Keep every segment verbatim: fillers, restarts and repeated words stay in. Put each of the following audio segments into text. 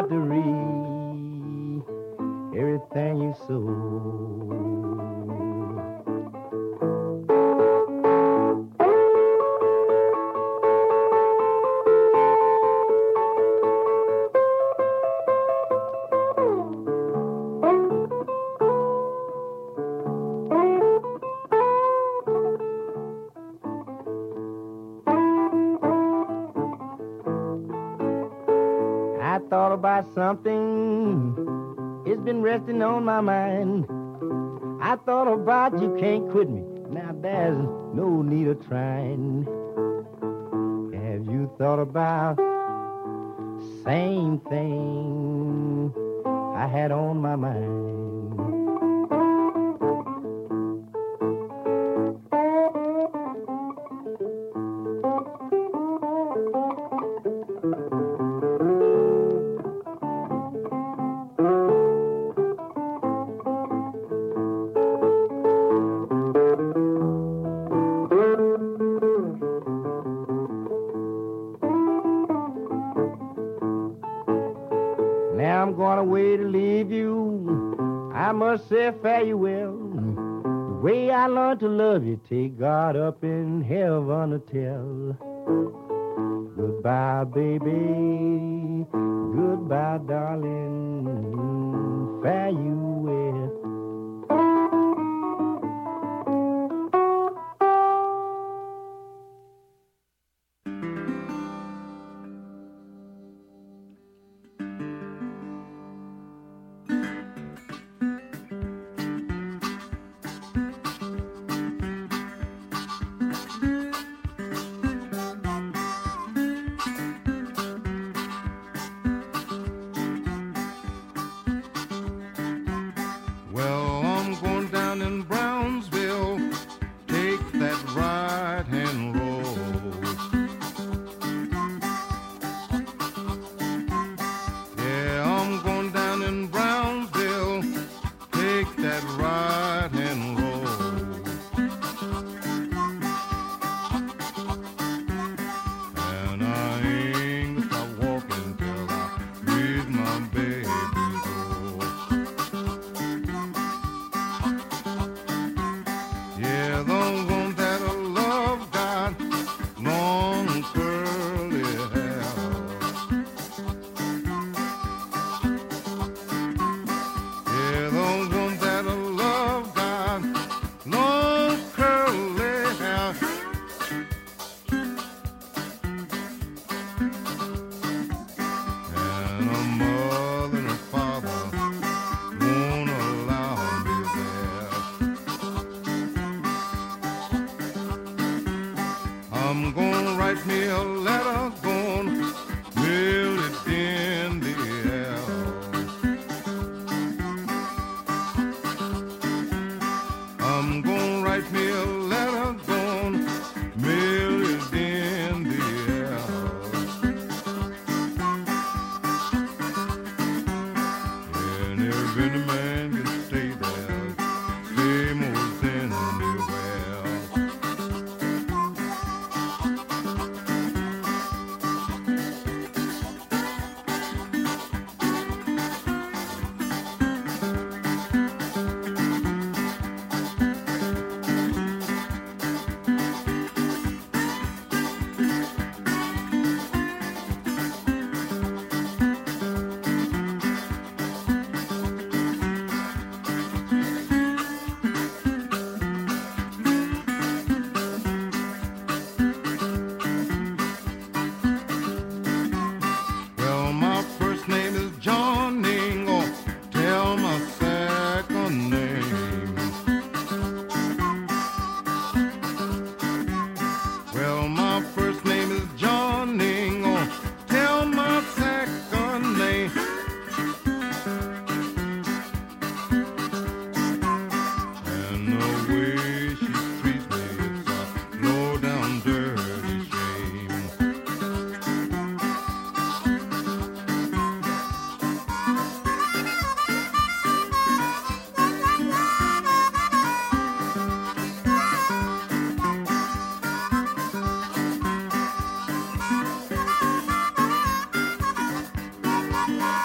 to reap everything you sow. I thought about something, it's been resting on my mind. I thought about you can't quit me, now there's no need of trying. Have you thought about same thing I had on my mind? Now I'm going away to leave you. I must say fare you well. The way I learned to love you, take God up in heaven to tell. Goodbye, baby. Goodbye, darling. Fare you well.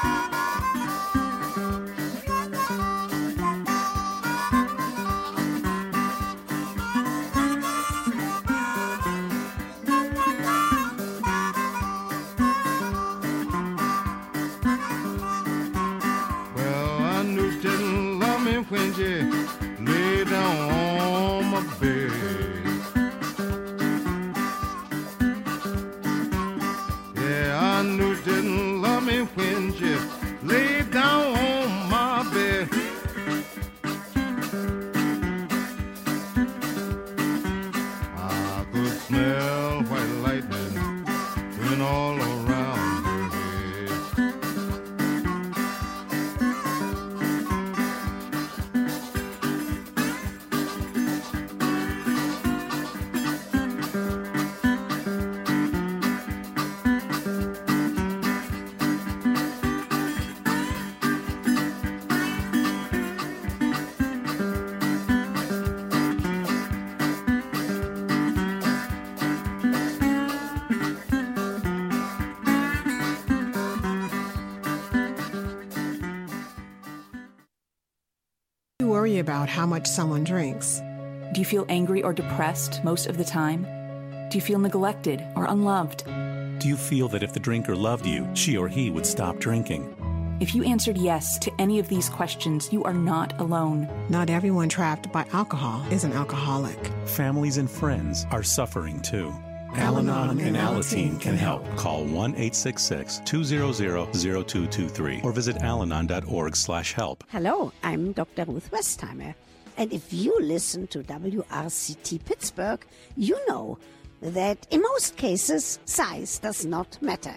When you lay down on my bed, yeah, I knew you didn't love me when you lay down on my bed. I could smell white lightning going all around your head. Worry about how much someone drinks. Do you feel angry or depressed most of the time? Do you feel neglected or unloved? Do you feel that if the drinker loved you, she or he would stop drinking? If you answered yes to any of these questions, you are not alone. Not everyone trapped by alcohol is an alcoholic. Families and friends are suffering too. Al-Anon and Alateen can help. Call one eight six six, two zero zero, zero two two three or visit alanon dot org slash help. Hello, I'm Doctor Ruth Westheimer. And if you listen to W R C T Pittsburgh, you know that in most cases, size does not matter.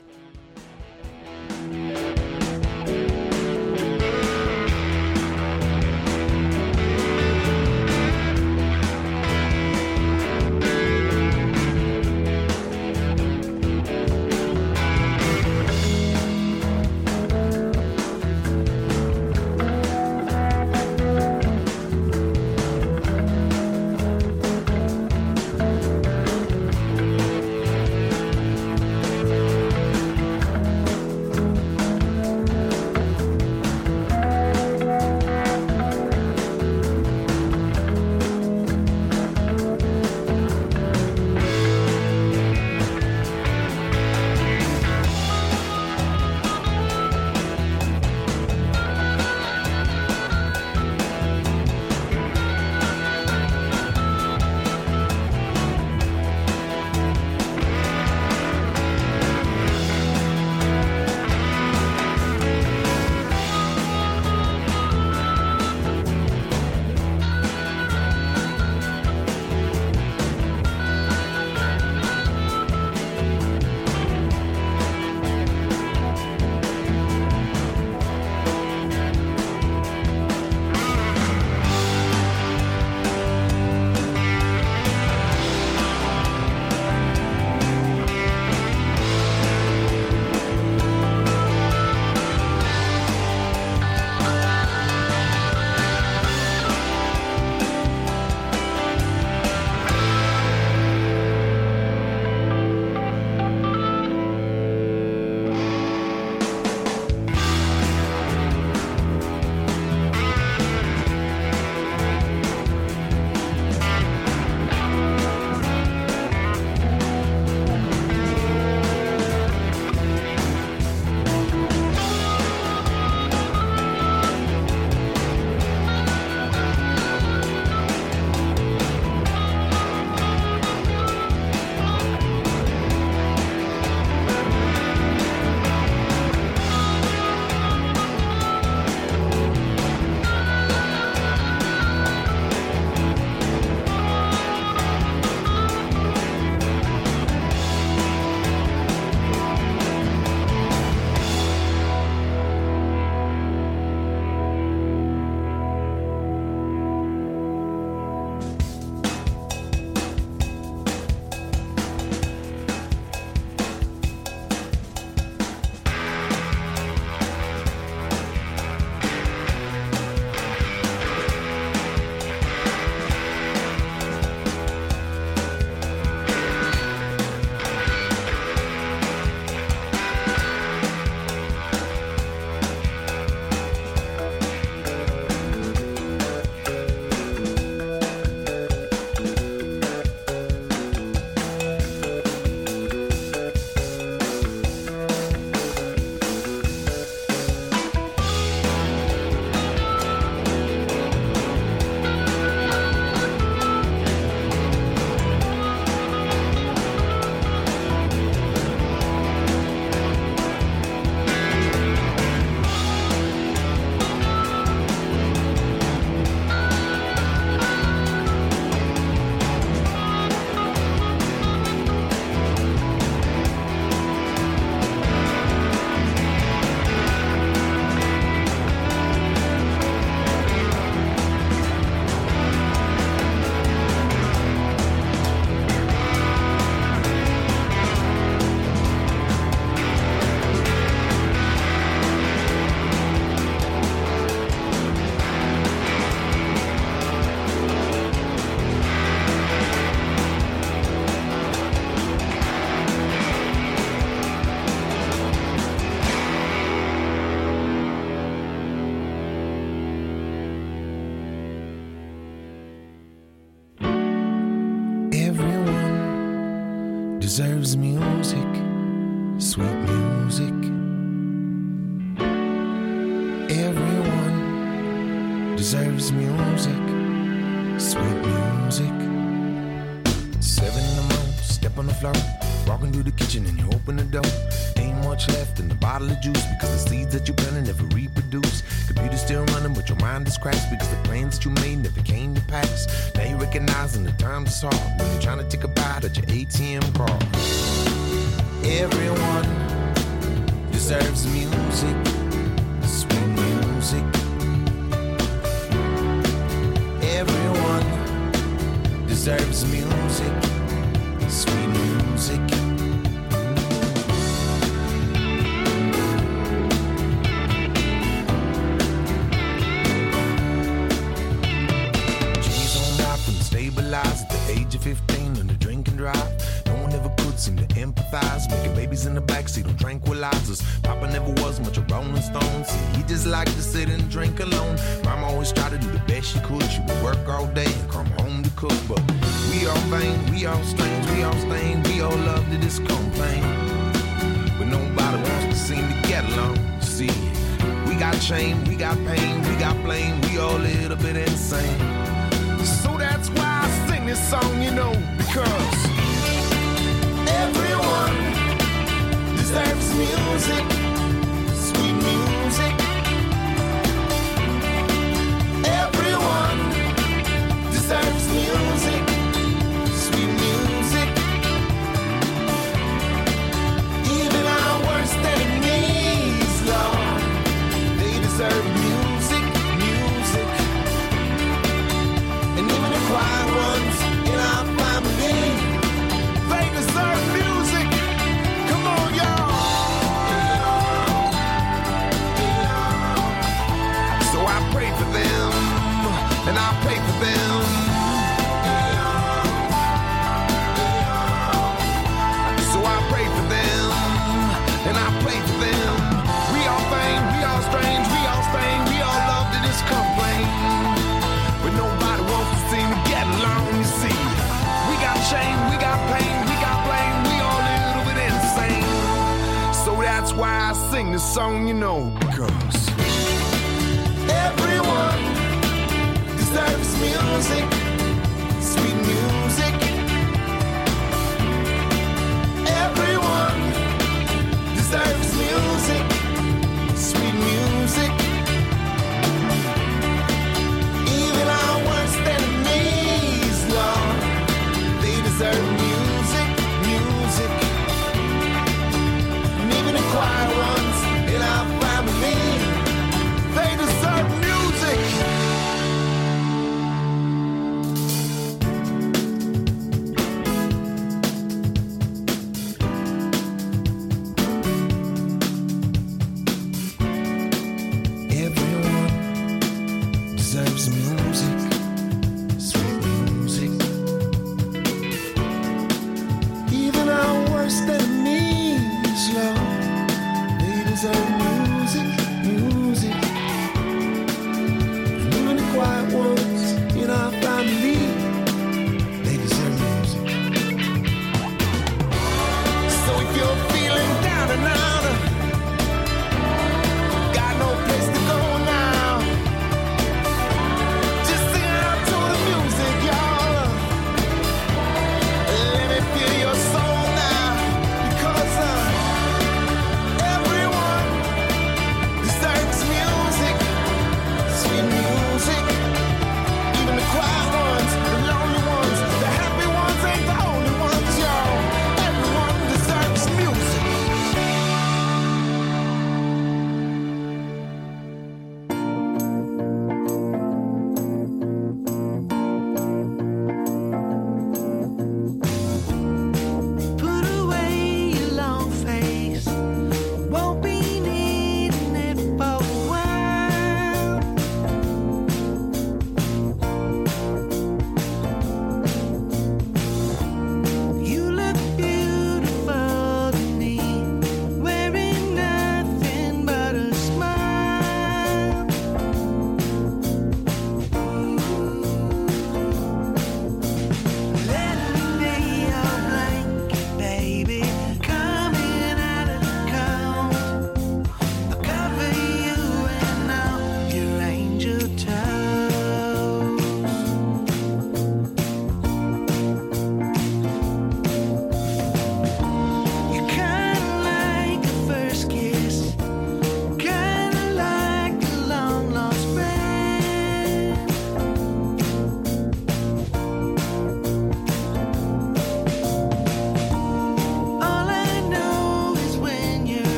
deserves music, sweet music. Everyone deserves music, sweet music. Seven in the morning, step on the floor, walking through the kitchen and you open the door. Ain't much left in the bottle of juice because the seeds that you planted never reproduce. Computer's still running, but your mind is crashed because the plans that you made never came to pass. Now you're recognizing the times is hard when you're trying to take a bite at your A T M card. Everyone deserves music, sweet music. Everyone deserves music, sweet music. G's on out from stabilized at the age of fifteen on the drink and drive. No one ever could seem to empathize, making babies in the backseat on tranquilizers. Papa never was much a Rolling Stone. See, he just liked to sit and drink alone. Mama always tried to do the best she could. She would work all day and come home to cook. But we all vain, we all strange, we all stained, we all love to just complain. But nobody wants to seem to get along. See, we got shame, we got pain, we got blame, we all a little bit insane. So that's why I sing this song, you know, because everyone deserves music, sweet music. Everyone deserves music, sweet music. Even our worst enemies, Lord, they deserve music, music. And even the quiet ones in our family, they deserve music. Come on, y'all. So I pray for them, and I pray for them. So I pray for them, and I pray for them. We all vain, we all strange, we all stained, we all love to just complain. But nobody wants to seem to get along, you see. We got shame, we got pain, we got blame, we all a little bit insane. So that's why I sing this song, you know, because everyone deserves music, sweet music. Everyone deserves music, sweet music. Even our worst enemies, Lord, they deserve music, music. And even the quiet ones in our family, they deserve music.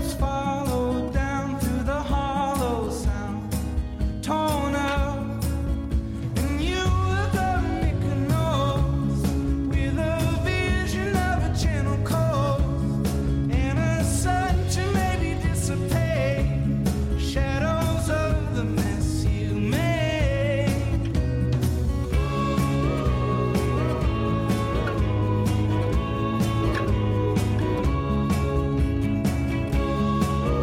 Thank you.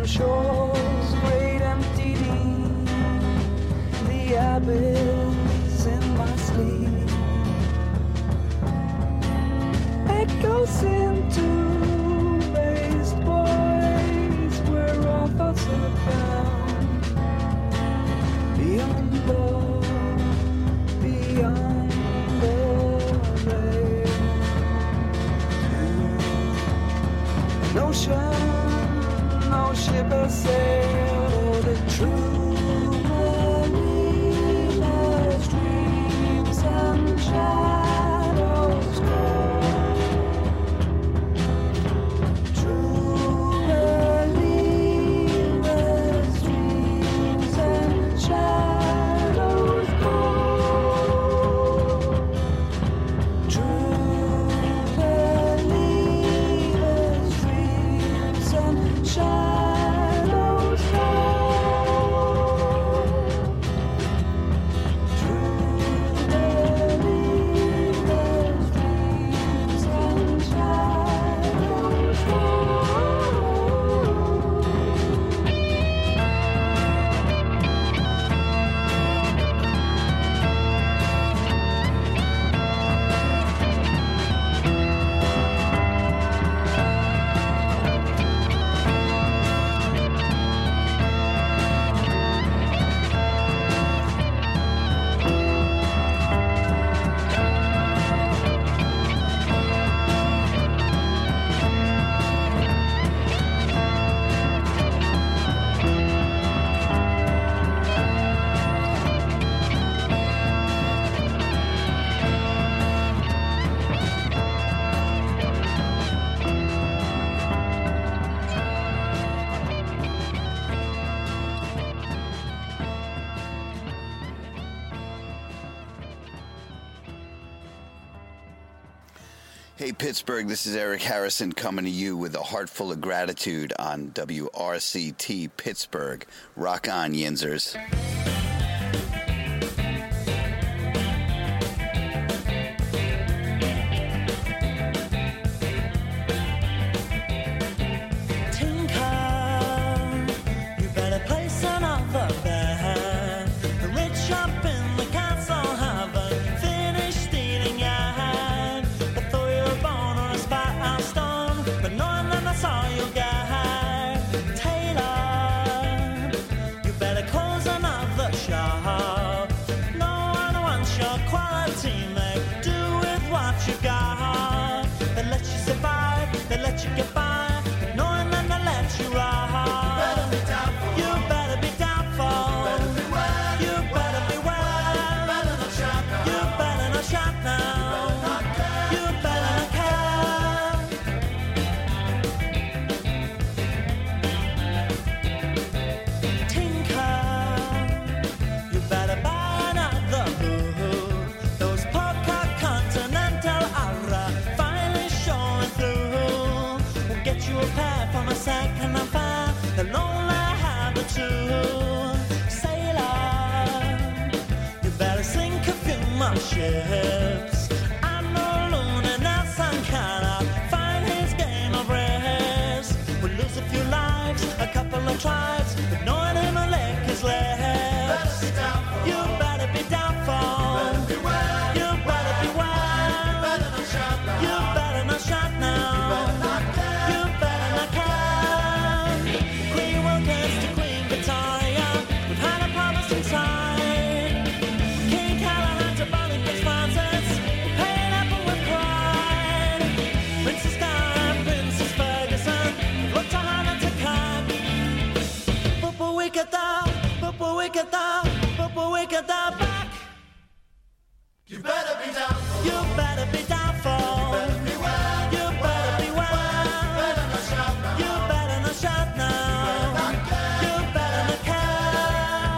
North Shore's great empty deep, the abyss in my sleep echoes into raised boys where all thoughts are bound beyond love, beyond the veil. An ocean, no ship has sailed, the true mariner's dreams and shadows go. True mariner's dreams and shadows go. True believers' dreams and shadows fall. True believers' dreams and shadows fall. Hey, Pittsburgh, this is Eric Harrison coming to you with a heart full of gratitude on W R C T Pittsburgh. Rock on, Yinzers. You better place another bet. The rich up in the castle haven't finished eating yet. They thought you were born on a spot of stone, but knowing that that's all you'll get. Taylor, you better close another shop. No one wants your quality, make do with what you got. They let you survive, they let you get by, but knowing that they let you ride. You better be doubtful. You better beware. You better not shop now. You better not care. Tinker, you better buy another boot. Those Polka Continental Aura finally showing through. We'll get you a pair from a second and fair. They'll only have the two. Sailor, you better sink a few more ships. Admiral Luminous and cannot find his game of risk. We'll lose a few lives, a couple of tribes, but knowing him will lick his lips. You better be doubtful. You better beware. You better not shop now. You better not care. Queen Wilkins to Queen Victoria, we've had a promise inside. King Callahan to Boniface Francis, we're paying up with pride. Princess Diana and Princess Ferguson, we've looked to Hannah to cut. Purple wicked up, purple wicked up, purple wicked up back. You better be doubtful. You better be doubtful. You better beware. You better not shop now. You better not care.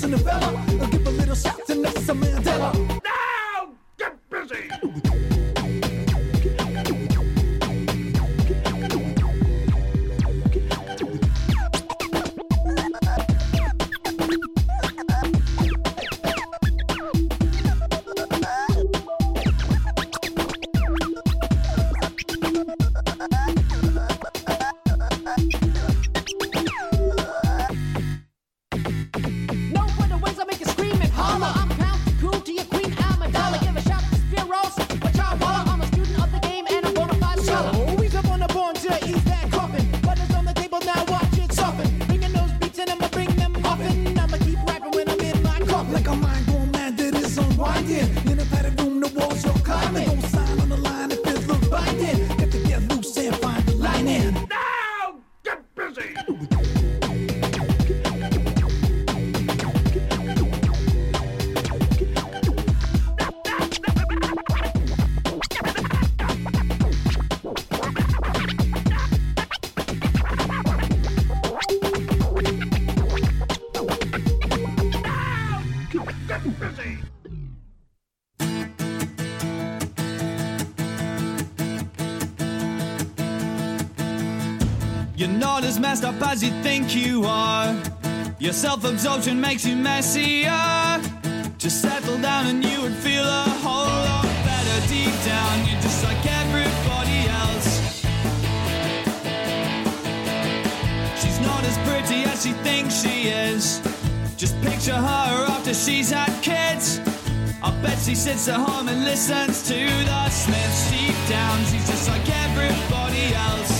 Cinderella. Give a little shout to Nelson Mandela. Now get busy. You're not as messed up as you think you are. Your self-absorption makes you messier. Just settle down and you would feel a whole lot better. Deep down, you're just like everybody else. She's not as pretty as she thinks she is. Just picture her after she's had kids. I bet she sits at home and listens to the Smiths. Deep down, she's just like everybody else.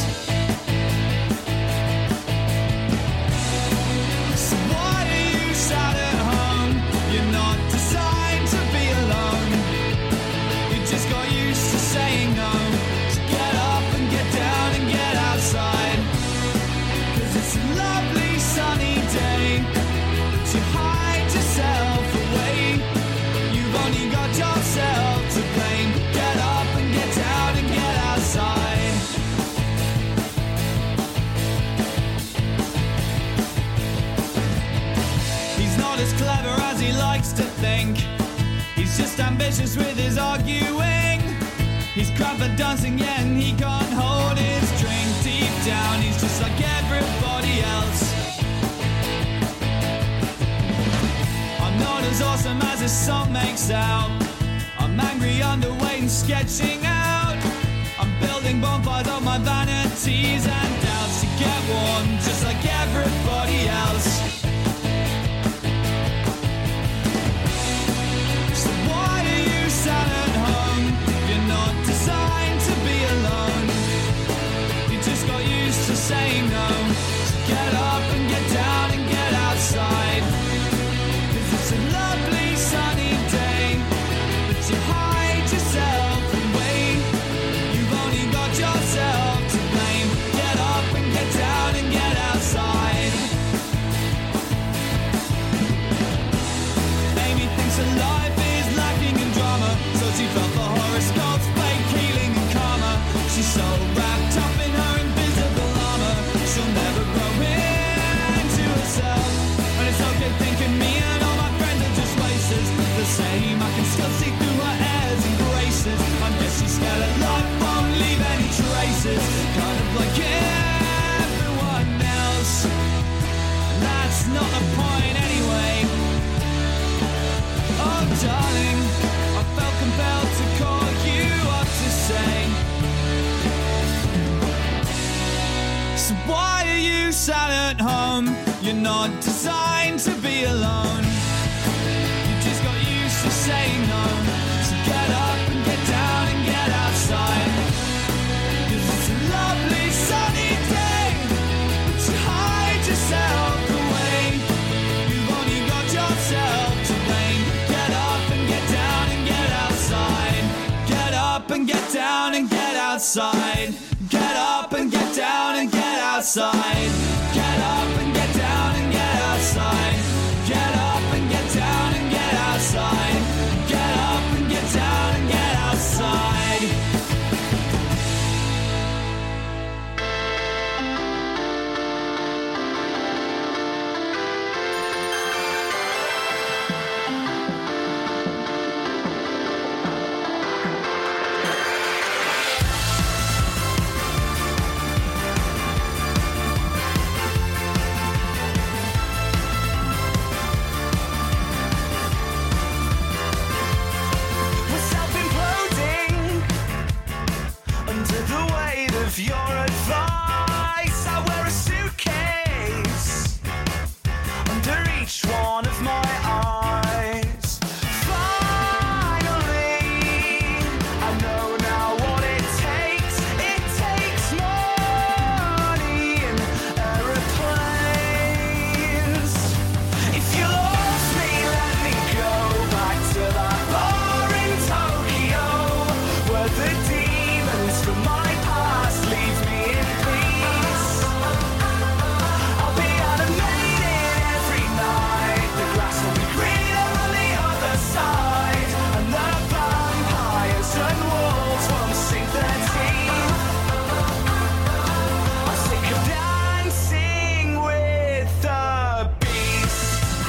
So why are you sat at home? You're not designed to be alone. You just got used to saying no. So get up and get down and get outside. Cause it's a lovely sunny day. But you hide yourself away. You've only got yourself to blame. Get up and get down and get outside. He's not as clever as he likes to think. He's just ambitious with his arguing. He's crap at dancing, yeah, and he can't hold his drink. Deep down, he's just like everybody else. I'm not as awesome as this song makes out. I'm angry, underweight, and sketching out. I'm building bonfires of my vanities and doubts to get warm, just like everybody else. So why are you sat at home? You're not designed to be alone. You just got used to saying no. So get up and get down and get outside. It's a lovely sunny day, but you hide yourself away. You've only got yourself to blame. Get up and get down and get outside. Amy thinks her life is lacking in drama, so she felt the horoscopes, fake healing and karma. She's so wrapped up in her invisible armor, she'll never grow into herself. And it's okay thinking me and all my friends are just races. The same, I can still see through her airs and graces. I guess she's scared that life won't leave any traces. Kind of like everyone else. And that's not the point anyway. Oh darling, I felt compelled to call you up to say, so why are you sat at home? You're not designed to be alone. You just got used to saying no. So get up and get down and get outside. Cause it's a lovely sunny day, but you hide yourself away. You've only got yourself to blame. Get up and get down and get outside. Get up and get down and get outside. Get up and get down and get outside. Get up and get down and get outside. Get up and get down and get outside. Get up and get down and get outside. each one of my eyes. Finally, I know now what it takes. It takes money and aeroplanes. If you lost me, let me go back to that bar in Tokyo, where the demons from my past leave me in peace. I'll be animated every night. The grass will be greener on the other side, and the vampires and wolves won't sink their teeth. I'm sick of dancing with the beast.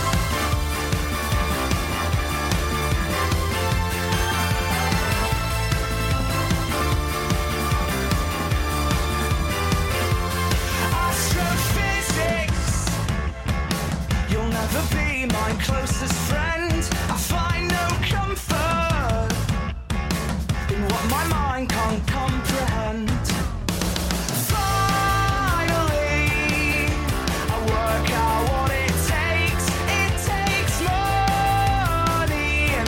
Astrophysics, you'll never be my closest friend. I find no comfort in what my mind can't comprehend. Finally, I work out what it takes. It takes money and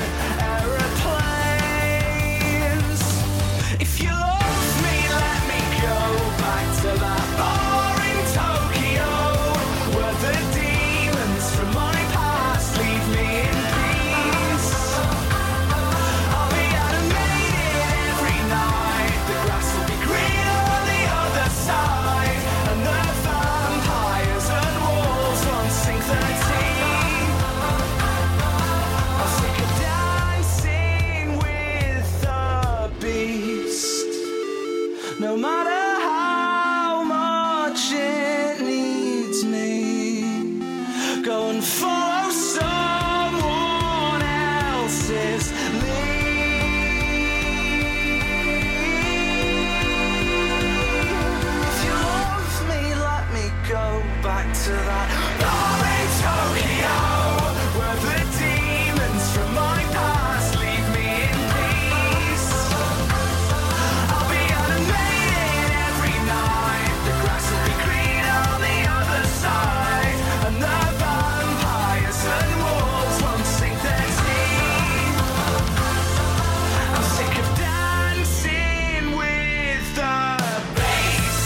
aeroplanes. If you love me, let me go back to that bar in Tokyo, where the demons from my past leave me in peace. I'll be animated every night. The grass will be greener on the other side, and the vampires and wolves won't sink their teeth. I'm sick of dancing with the beast. No matter how much it needs me, go and follow someone else's lead. If you love me, let me go back to that bar in Tokyo, where the demons from my past leave me in peace. I'll be animated every night. The grass will be greener on the other side, and the vampires and wolves won't sink their teeth. I'm sick of dancing with the beast.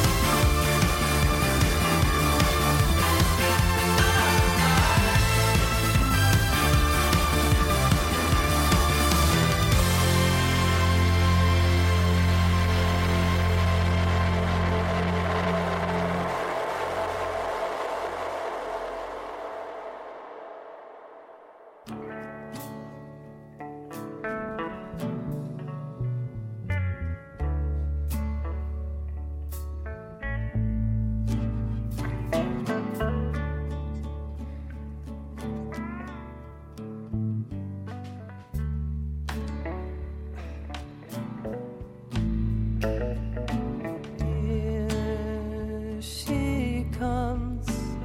Here she comes.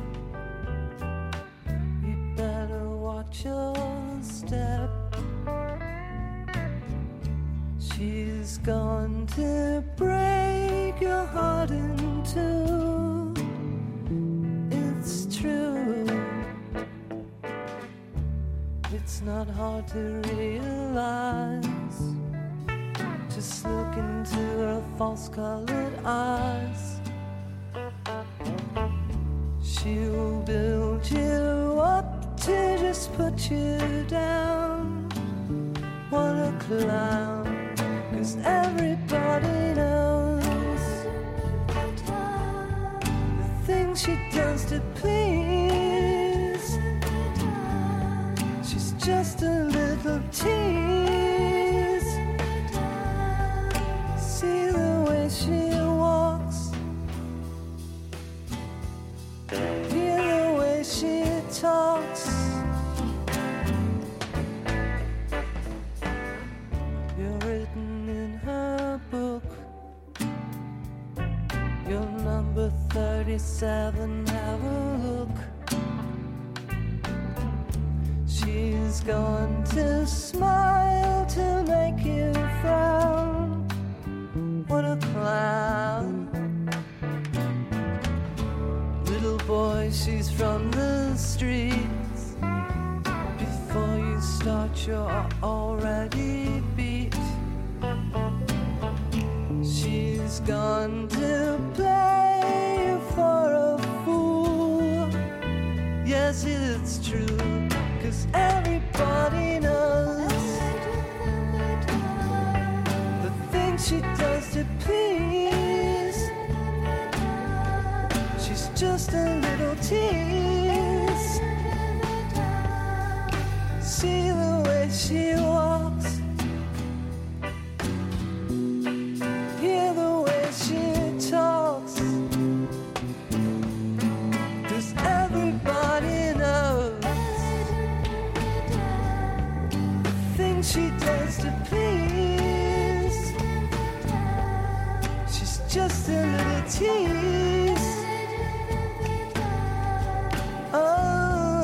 You better watch your step. She's going to break your heart in two. It's true. It's not hard to realize. Just look into her false-colored eyes. She'll build you up to just put you down. What a clown, 'cause everybody knows the things she does to please. She's just a little tease. See the way she walks, hear the way she talks. You're written in her book. You're number thirty-seven, have a look. She's going to smile to make you frown. What a clown. Little boy, she's from the streets. Before you start, you're already beat. She's gone to play for a fool. Yes, it's true, 'cause everybody knows the things she does to please. She's just a little tease. See the way she walks, hear the way she talks, 'cause everybody knows the things she does to please. She's just a little tease. Oh.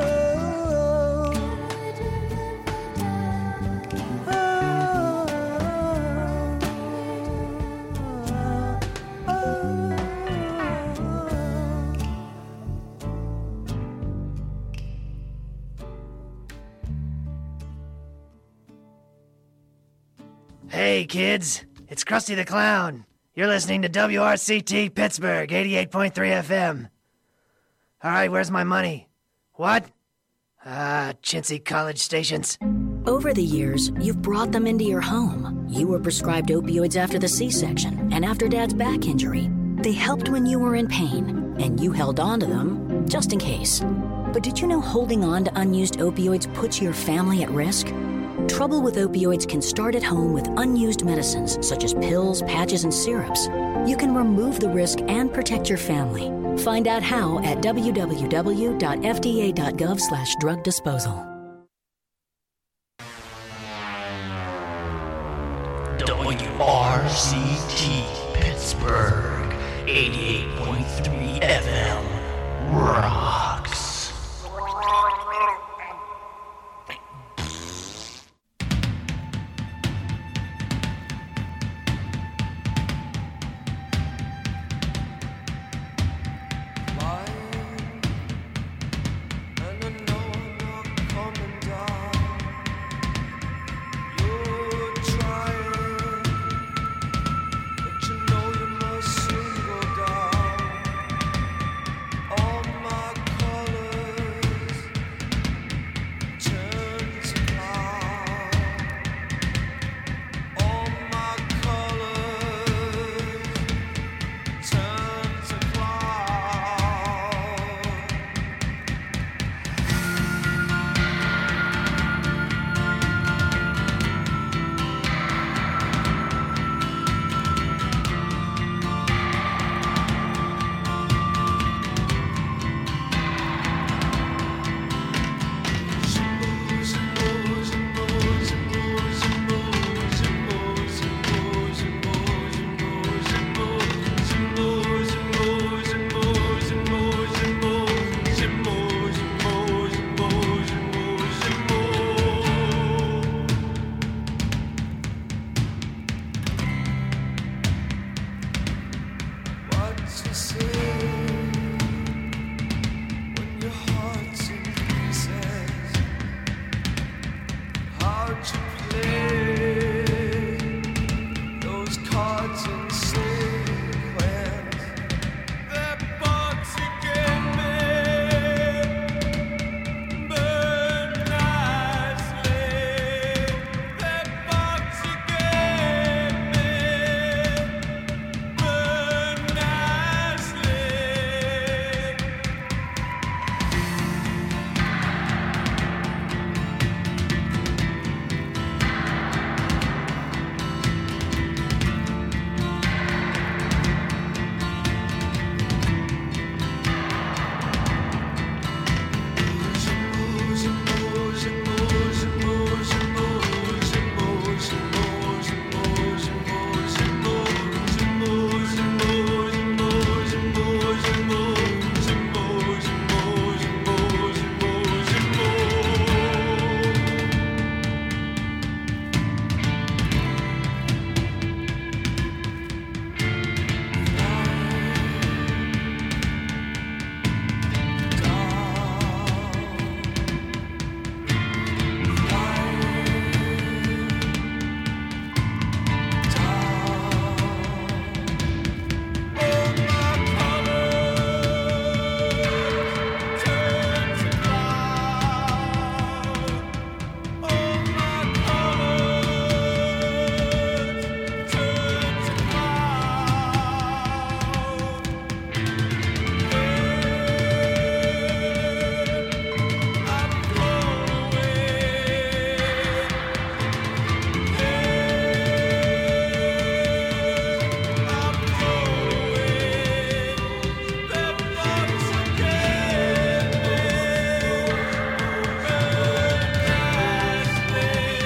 Hey, kids, it's Krusty the Clown. You're listening to W R C T Pittsburgh, eighty-eight point three F M. All right, where's my money? What? Ah, chintzy college stations. Over the years, you've brought them into your home. You were prescribed opioids after the C-section and after Dad's back injury. They helped when you were in pain, and you held on to them just in case. But did you know holding on to unused opioids puts your family at risk? Trouble with opioids can start at home with unused medicines such as pills, patches, and syrups. You can remove the risk and protect your family. Find out how at w w w dot f d a dot gov slash drug disposal. W R C T Pittsburgh, eighty-eight point three F M. Rock.